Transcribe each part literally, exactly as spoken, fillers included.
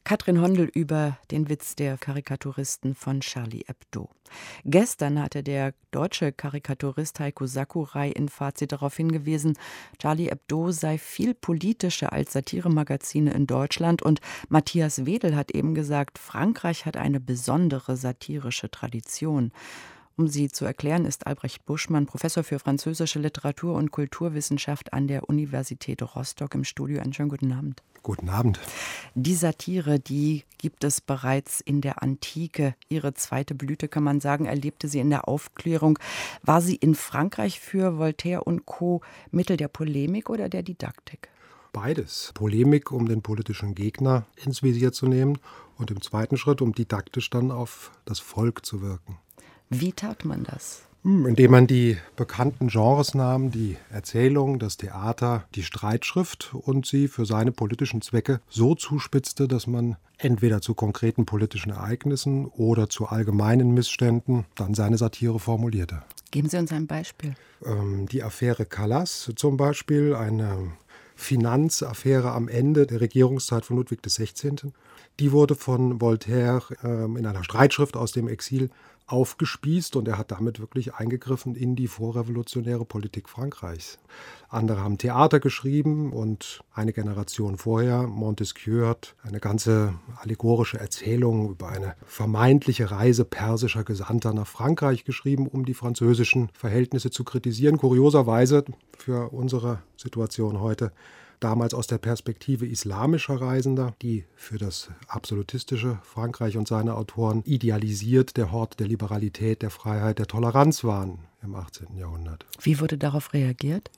Katrin Hondel über den Witz der Karikaturisten von Charlie Hebdo. Gestern hatte der deutsche Karikaturist Heiko Sakurai in Fazit darauf hingewiesen, Charlie Hebdo sei viel politischer als Satiremagazine in Deutschland, und Matthias Wedel hat eben gesagt, Frankreich hat eine besondere satirische Tradition. Um sie zu erklären, ist Albrecht Buschmann, Professor für französische Literatur und Kulturwissenschaft an der Universität Rostock, im Studio. Einen schönen guten Abend. Guten Abend. Die Satire, die gibt es bereits in der Antike. Ihre zweite Blüte, kann man sagen, erlebte sie in der Aufklärung. War sie in Frankreich für Voltaire und Co. Mittel der Polemik oder der Didaktik? Beides. Polemik, um den politischen Gegner ins Visier zu nehmen, und im zweiten Schritt, um didaktisch dann auf das Volk zu wirken. Wie tat man das? Indem man die bekannten Genres nahm, die Erzählung, das Theater, die Streitschrift, und sie für seine politischen Zwecke so zuspitzte, dass man entweder zu konkreten politischen Ereignissen oder zu allgemeinen Missständen dann seine Satire formulierte. Geben Sie uns ein Beispiel. Ähm, die Affäre Calas zum Beispiel, eine Finanzaffäre am Ende der Regierungszeit von Ludwig der Sechzehnten. Die wurde von Voltaire ähm, in einer Streitschrift aus dem Exil aufgespießt, und er hat damit wirklich eingegriffen in die vorrevolutionäre Politik Frankreichs. Andere haben Theater geschrieben, und eine Generation vorher, Montesquieu, hat eine ganze allegorische Erzählung über eine vermeintliche Reise persischer Gesandter nach Frankreich geschrieben, um die französischen Verhältnisse zu kritisieren. Kurioserweise für unsere Situation heute damals aus der Perspektive islamischer Reisender, die für das absolutistische Frankreich und seine Autoren idealisiert der Hort der Liberalität, der Freiheit, der Toleranz waren im achtzehnten Jahrhundert. Wie wurde darauf reagiert?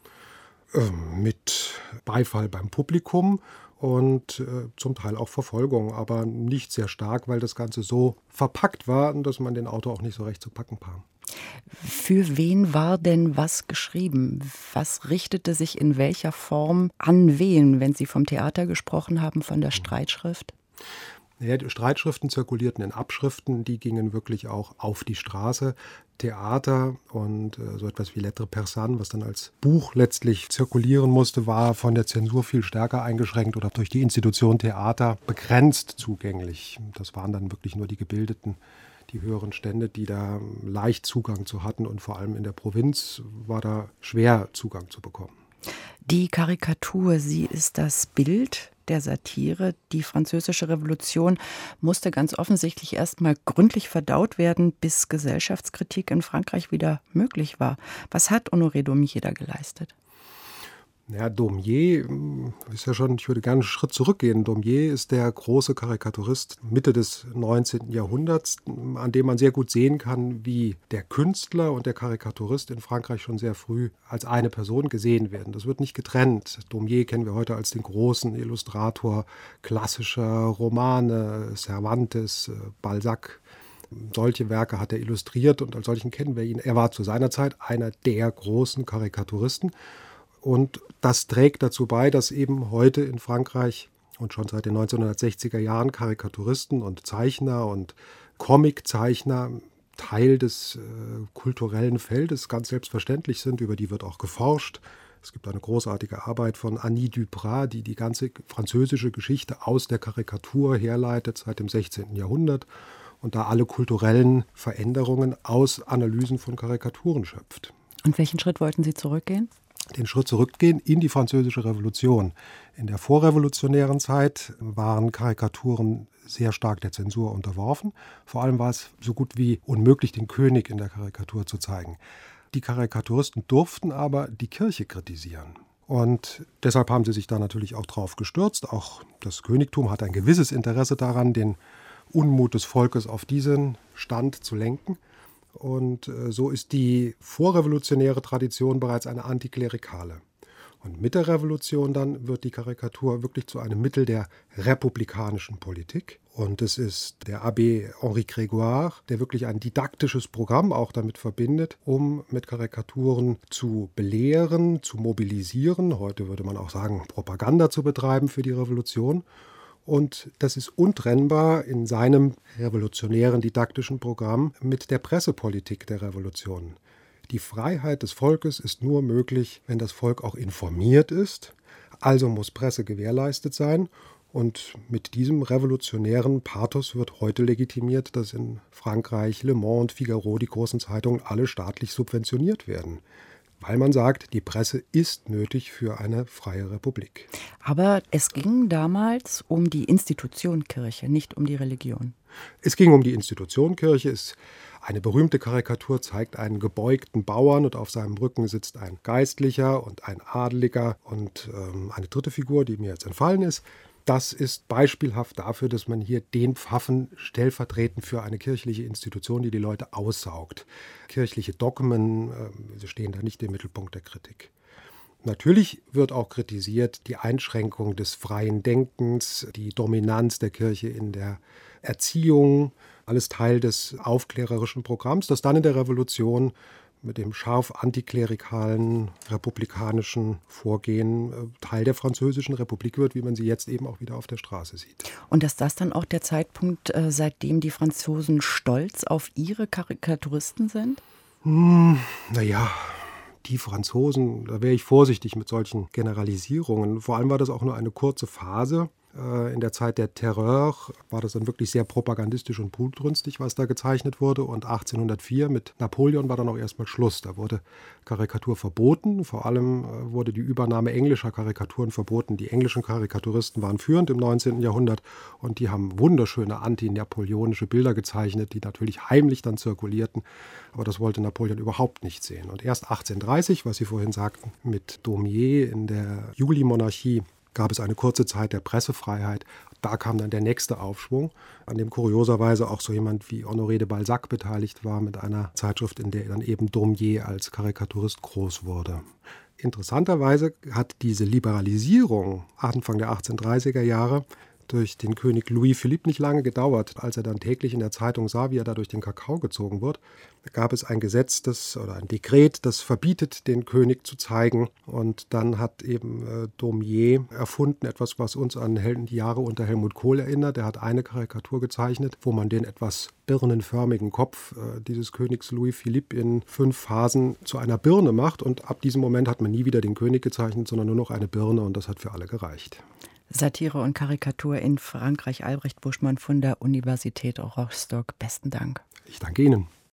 Ähm, mit Beifall beim Publikum und äh, zum Teil auch Verfolgung, aber nicht sehr stark, weil das Ganze so verpackt war, dass man den Autor auch nicht so recht zu packen kam. Für wen war denn was geschrieben? Was richtete sich in welcher Form an wen, wenn Sie vom Theater gesprochen haben, von der Streitschrift? Ja, die Streitschriften zirkulierten in Abschriften, die gingen wirklich auch auf die Straße. Theater und äh, so etwas wie Lettres Persanes, was dann als Buch letztlich zirkulieren musste, war von der Zensur viel stärker eingeschränkt oder durch die Institution Theater begrenzt zugänglich. Das waren dann wirklich nur die Gebildeten, die höheren Stände, die da leicht Zugang zu hatten, und vor allem in der Provinz war da schwer Zugang zu bekommen. Die Karikatur, sie ist das Bild der Satire. Die Französische Revolution musste ganz offensichtlich erst mal gründlich verdaut werden, bis Gesellschaftskritik in Frankreich wieder möglich war. Was hat Honoré Daumier da geleistet? Ja, Daumier ist ja schon, ich würde gerne einen Schritt zurückgehen. Daumier ist der große Karikaturist Mitte des neunzehnten Jahrhunderts, an dem man sehr gut sehen kann, wie der Künstler und der Karikaturist in Frankreich schon sehr früh als eine Person gesehen werden. Das wird nicht getrennt. Daumier kennen wir heute als den großen Illustrator klassischer Romane, Cervantes, Balzac. Solche Werke hat er illustriert, und als solchen kennen wir ihn. Er war zu seiner Zeit einer der großen Karikaturisten. Und das trägt dazu bei, dass eben heute in Frankreich und schon seit den neunzehnhundertsechziger Jahren Karikaturisten und Zeichner und Comiczeichner Teil des äh, kulturellen Feldes ganz selbstverständlich sind. Über die wird auch geforscht. Es gibt eine großartige Arbeit von Annie Duprat, die die ganze französische Geschichte aus der Karikatur herleitet seit dem sechzehnten Jahrhundert und da alle kulturellen Veränderungen aus Analysen von Karikaturen schöpft. Und welchen Schritt wollten Sie zurückgehen? Den Schritt zurückgehen in die Französische Revolution. In der vorrevolutionären Zeit waren Karikaturen sehr stark der Zensur unterworfen. Vor allem war es so gut wie unmöglich, den König in der Karikatur zu zeigen. Die Karikaturisten durften aber die Kirche kritisieren. Und deshalb haben sie sich da natürlich auch drauf gestürzt. Auch das Königtum hat ein gewisses Interesse daran, den Unmut des Volkes auf diesen Stand zu lenken. Und äh, so ist die vorrevolutionäre Tradition bereits eine antiklerikale. Und mit der Revolution dann wird die Karikatur wirklich zu einem Mittel der republikanischen Politik. Und es ist der Abbé Henri Grégoire, der wirklich ein didaktisches Programm auch damit verbindet, um mit Karikaturen zu belehren, zu mobilisieren. Heute würde man auch sagen, Propaganda zu betreiben für die Revolution. Und das ist untrennbar in seinem revolutionären didaktischen Programm mit der Pressepolitik der Revolution. Die Freiheit des Volkes ist nur möglich, wenn das Volk auch informiert ist. Also muss Presse gewährleistet sein. Und mit diesem revolutionären Pathos wird heute legitimiert, dass in Frankreich Le Monde, Figaro, die großen Zeitungen alle staatlich subventioniert werden. Weil man sagt, die Presse ist nötig für eine freie Republik. Aber es ging damals um die Institution Kirche, nicht um die Religion. Es ging um die Institution Kirche. Es, eine berühmte Karikatur zeigt einen gebeugten Bauern und auf seinem Rücken sitzt ein Geistlicher und ein Adeliger und ähm, eine dritte Figur, die mir jetzt entfallen ist. Das ist beispielhaft dafür, dass man hier den Pfaffen stellvertretend für eine kirchliche Institution, die die Leute aussaugt. Kirchliche Dogmen äh, stehen da nicht im Mittelpunkt der Kritik. Natürlich wird auch kritisiert die Einschränkung des freien Denkens, die Dominanz der Kirche in der Erziehung, alles Teil des aufklärerischen Programms, das dann in der Revolution mit dem scharf antiklerikalen, republikanischen Vorgehen Teil der Französischen Republik wird, wie man sie jetzt eben auch wieder auf der Straße sieht. Und ist das dann auch der Zeitpunkt, seitdem die Franzosen stolz auf ihre Karikaturisten sind? Hm, naja, die Franzosen, da wäre ich vorsichtig mit solchen Generalisierungen. Vor allem war das auch nur eine kurze Phase. In der Zeit der Terreur war das dann wirklich sehr propagandistisch und blutrünstig, was da gezeichnet wurde. Und achtzehnhundertvier mit Napoleon war dann auch erstmal Schluss. Da wurde Karikatur verboten. Vor allem wurde die Übernahme englischer Karikaturen verboten. Die englischen Karikaturisten waren führend im neunzehnten Jahrhundert und die haben wunderschöne anti-napoleonische Bilder gezeichnet, die natürlich heimlich dann zirkulierten. Aber das wollte Napoleon überhaupt nicht sehen. Und erst achtzehnhundertdreißig, was Sie vorhin sagten, mit Daumier in der Julimonarchie, gab es eine kurze Zeit der Pressefreiheit. Da kam dann der nächste Aufschwung, an dem kurioserweise auch so jemand wie Honoré de Balzac beteiligt war mit einer Zeitschrift, in der dann eben Daumier als Karikaturist groß wurde. Interessanterweise hat diese Liberalisierung Anfang der achtzehnhundertdreißiger Jahre durch den König Louis Philippe nicht lange gedauert. Als er dann täglich in der Zeitung sah, wie er da durch den Kakao gezogen wird, gab es ein Gesetz das, oder ein Dekret, das verbietet, den König zu zeigen. Und dann hat eben äh, Daumier erfunden, etwas, was uns an Hel- die Jahre unter Helmut Kohl erinnert. Er hat eine Karikatur gezeichnet, wo man den etwas birnenförmigen Kopf äh, dieses Königs Louis Philippe in fünf Phasen zu einer Birne macht. Und ab diesem Moment hat man nie wieder den König gezeichnet, sondern nur noch eine Birne. Und das hat für alle gereicht. Satire und Karikatur in Frankreich. Albrecht Buschmann von der Universität Rostock. Besten Dank. Ich danke Ihnen.